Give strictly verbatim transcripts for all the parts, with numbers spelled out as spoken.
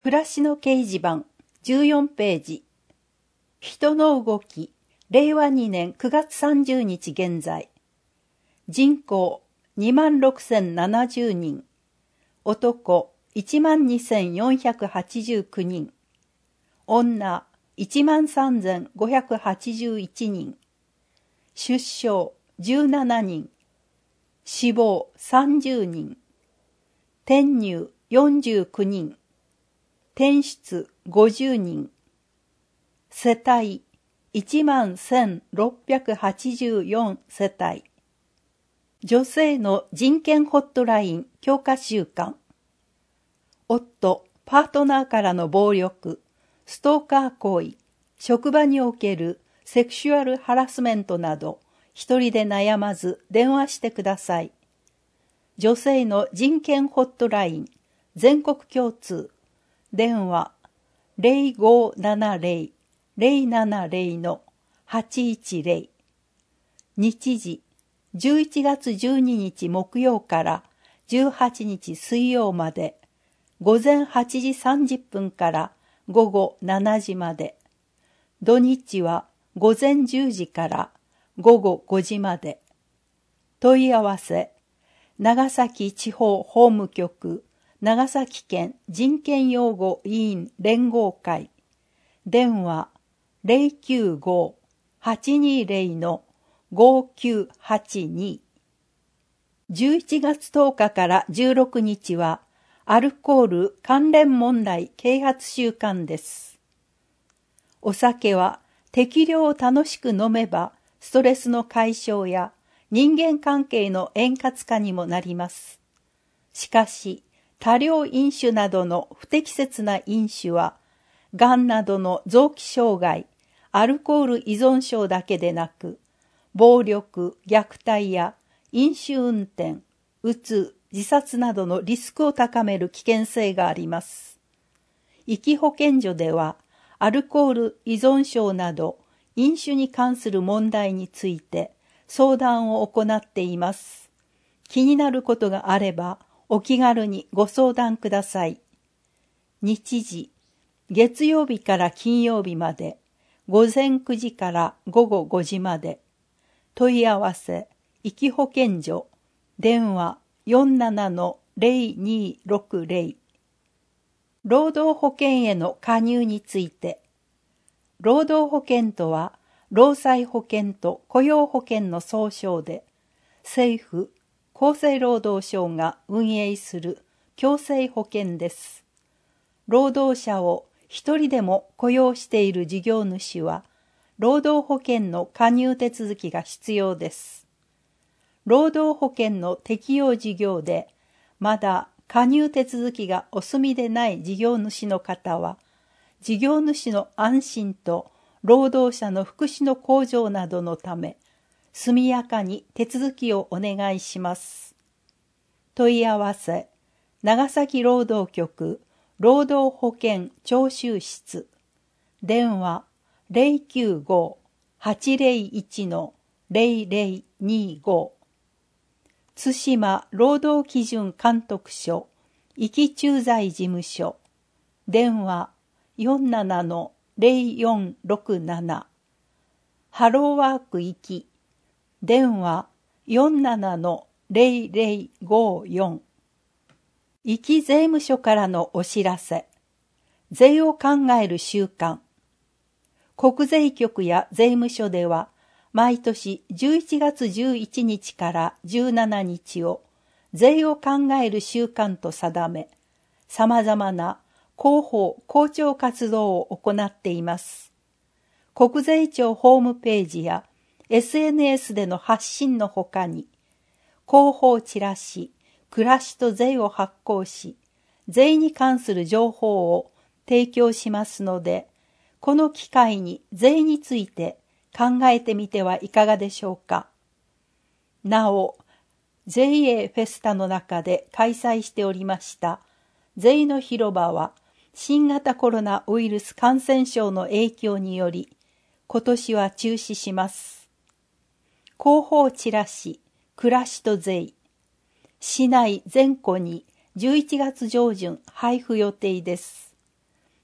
暮らしの掲示板じゅうよんページ。人の動き、れいわにねんくがつさんじゅうにち現在。人口にまんろくせんななじゅうにん。男いちまんにせんよんひゃくはちじゅうきゅうにん。女いちまんさんぜんごひゃくはちじゅういちにん。出生じゅうななにん。死亡さんじゅうにん。転入よんじゅうきゅうにん。転出ごじゅうにん。世帯いちまんせんろっぴゃくはちじゅうよん世帯。女性の人権ホットライン強化週間。夫、パートナーからの暴力、ストーカー行為、職場におけるセクシュアルハラスメントなど、一人で悩まず電話してください。女性の人権ホットライン全国共通。電話ゼロごーななゼロ ゼロななゼロのはちいちゼロ。日時じゅういちがつじゅうににち木曜からじゅうはちにち水曜まで、午前はちじさんじゅっぷんから午後しちじまで。土日は午前じゅうじから午後ごじまで。問い合わせ長崎地方法務局長崎県人権擁護委員連合会。電話ゼロきゅうごーはちにゼロのごきゅうはちに。じゅういちがつとおかからじゅうろくにちはアルコール関連問題啓発週間です。お酒は適量を楽しく飲めばストレスの解消や人間関係の円滑化にもなります。しかし、多量飲酒などの不適切な飲酒は、がんなどの臓器障害、アルコール依存症だけでなく、暴力、虐待や飲酒運転、うつ、自殺などのリスクを高める危険性があります。壱岐保健所では、アルコール依存症など飲酒に関する問題について相談を行っています。気になることがあれば、お気軽にご相談ください。日時、月曜日から金曜日まで、午前くじから午後ごじまで。問い合わせ、壱岐保健所、電話よんななのゼロにろくゼロ。労働保険への加入について。労働保険とは、労災保険と雇用保険の総称で、政府、厚生労働省が運営する強制保険です。労働者を一人でも雇用している事業主は、労働保険の加入手続きが必要です。労働保険の適用事業で、まだ加入手続きがお済みでない事業主の方は、事業主の安心と労働者の福祉の向上などのため、速やかに手続きをお願いします。問い合わせ、長崎労働局労働保険徴収室。電話ゼロきゅうごーはちゼロいちのゼロゼロにご。津島労働基準監督署壱岐駐在事務所。電話よんななのゼロよんろくなな。ハローワーク壱岐。電話よんななのゼロゼロごよん。壱岐税務署からのお知らせ。税を考える週間。国税局や税務署では、毎年じゅういちがつじゅういちにちからじゅうしちにちを税を考える週間と定め、様々な広報・広聴活動を行っています。国税庁ホームページや エスエヌエス での発信のほかに、広報チラシ、暮らしと税を発行し、税に関する情報を提供しますので、この機会に税について考えてみてはいかがでしょうか。なお、ジェイエー フェスタの中で開催しておりました税の広場は、新型コロナウイルス感染症の影響により、今年は中止します。広報チラシ、暮らしと税。市内全戸にじゅういちがつ上旬配布予定です。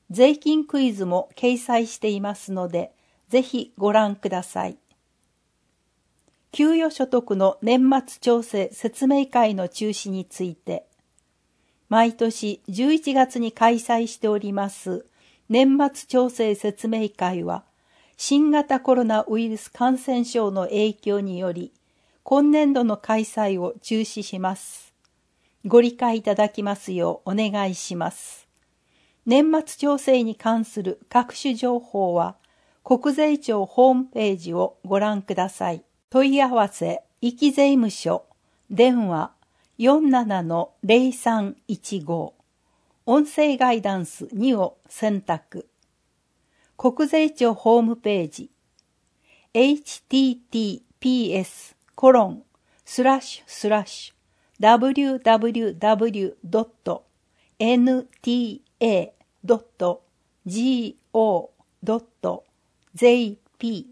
税金クイズも掲載していますので、ぜひご覧ください。給与所得の年末調整説明会の中止について、毎年じゅういちがつに開催しております年末調整説明会は、新型コロナウイルス感染症の影響により、今年度の開催を中止します。ご理解いただきますようお願いします。年末調整に関する各種情報は、国税庁ホームページをご覧ください。問い合わせ、壱岐税務署、電話 よんじゅうななのゼロさんいちご、音声ガイダンスにを選択。国税庁ホームページ、エイチティーティーピーエスコロンスラッシュスラッシュダブリューダブリューダブリュードットエヌティーエードットジーオードットゼーピー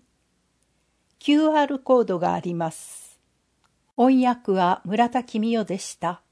キューアール コードがあります。翻訳は村田公代でした。